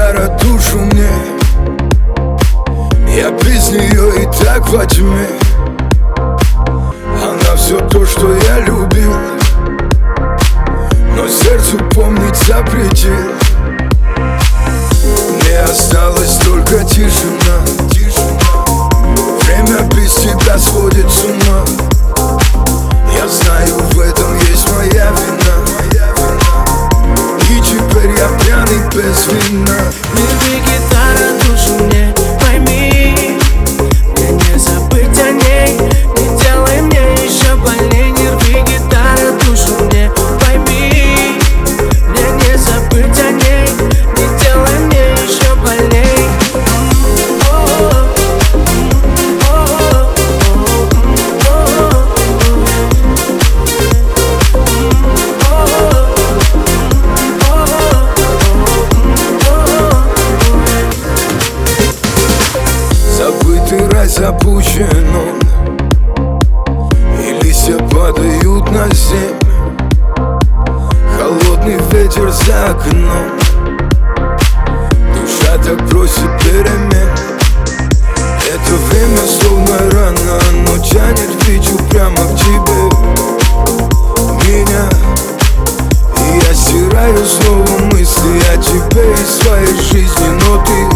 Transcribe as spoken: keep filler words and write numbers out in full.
гитара душу мне. Я без нее и так во тьме. Она все то, что я любил, но сердцу помнить запретил. Мне осталась только тишина. Время без тебя сводит с ума. Я знаю, в этом есть моя вина, и теперь я пьяный без вина. Люби, гитара душу мне, пойми, мне не забыть о ней. Не делай мне еще больней. Не рви, гитара душу мне, пойми, мне не забыть о ней. Не делай мне еще больней. Забытый рай запущен он, и листья падают на землю. Холодный ветер за окном, душа так просит перемен. Это время словно рано, оно тянет в печь прямо к тебе меня. И я стираю снова мысли о тебе из своей жизни, но ты